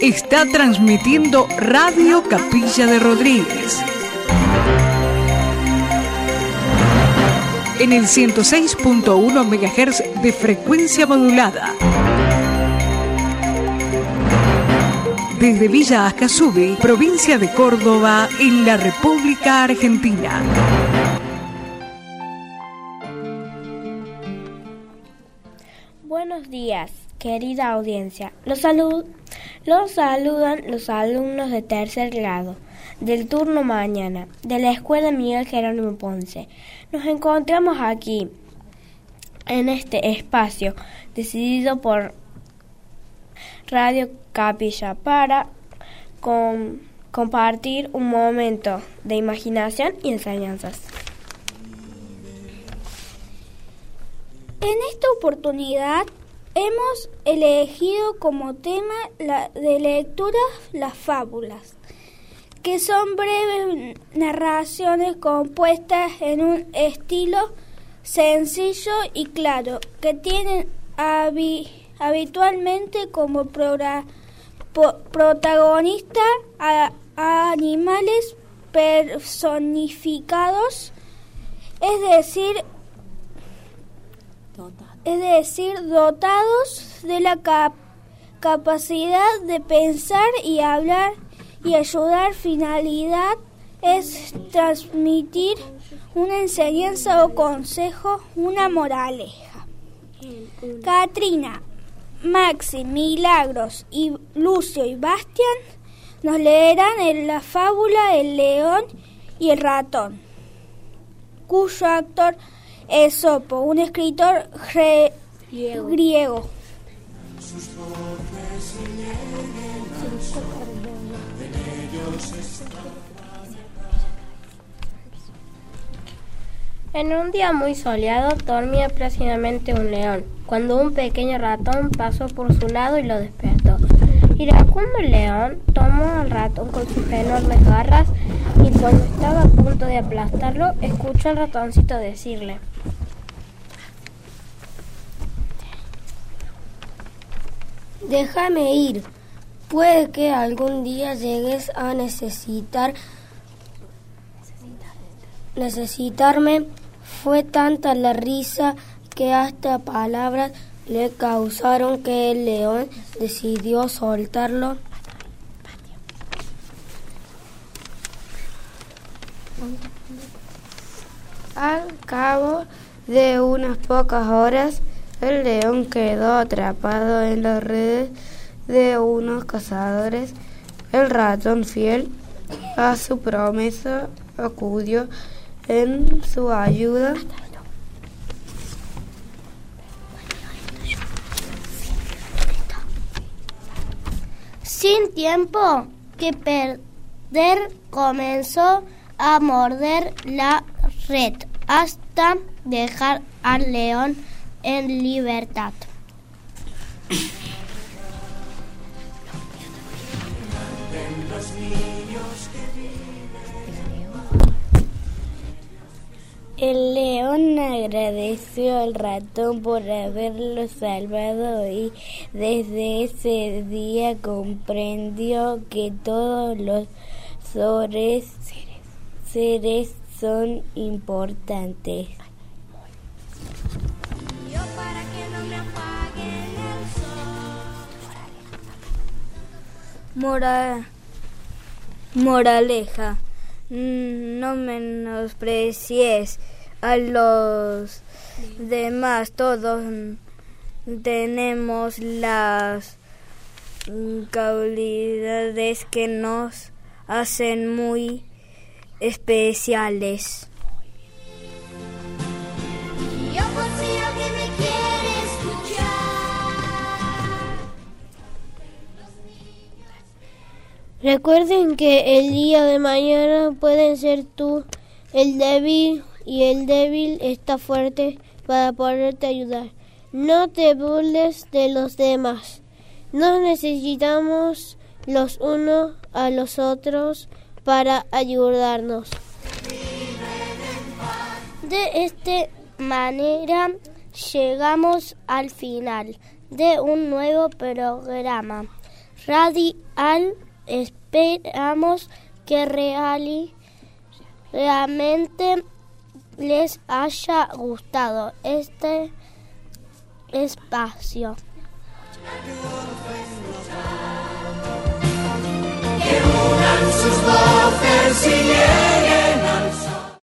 está transmitiendo Radio Capilla de Rodríguez. En el 106.1 MHz de frecuencia modulada. Desde Villa Ascasubi, provincia de Córdoba, en la República Argentina. Buenos días, querida audiencia. Los saludan los alumnos de tercer grado del turno mañana de la Escuela Miguel Jerónimo Ponce. Nos encontramos aquí, en este espacio decidido por Radio Capilla para compartir un momento de imaginación y enseñanzas. En esta oportunidad hemos elegido como tema de lectura las fábulas, que son breves narraciones compuestas en un estilo sencillo y claro, que tienen habitualmente como protagonista a animales personificados, es decir, dotados de la capacidad de pensar y hablar y ayudar. Finalidad es transmitir una enseñanza o consejo, una moraleja. Katrina, Maxi, Milagros y Lucio y Bastián nos leerán en la fábula El león y el ratón, cuyo actor Esopo, un escritor griego. En un día muy soleado dormía plácidamente un león, cuando un pequeño ratón pasó por su lado y lo despertó. Iracundo el león tomó al ratón con sus enormes garras y cuando estaba a punto de aplastarlo, escuchó al ratoncito decirle: «Déjame ir, puede que algún día llegues a necesitarme». Fue tanta la risa que hasta palabras le causaron que el león decidió soltarlo. Al cabo de unas pocas horas, el león quedó atrapado en las redes de unos cazadores. El ratón, fiel a su promesa, acudió en su ayuda. Sin tiempo que perder, comenzó a morder la red hasta dejar al león en libertad. El león agradeció al ratón por haberlo salvado y desde ese día comprendió que todos los seres son importantes. Moraleja: no menosprecies a los demás. Todos tenemos las cualidades que nos hacen muy especiales. Yo consigo que me quiere escuchar. Recuerden que el día de mañana pueden ser tú el débil y el débil está fuerte para poderte ayudar. No te burles de los demás. Nos necesitamos los unos a los otros para ayudarnos. De esta manera llegamos al final de un nuevo programa radial. Esperamos que realmente les haya gustado este espacio. Que unan sus voces y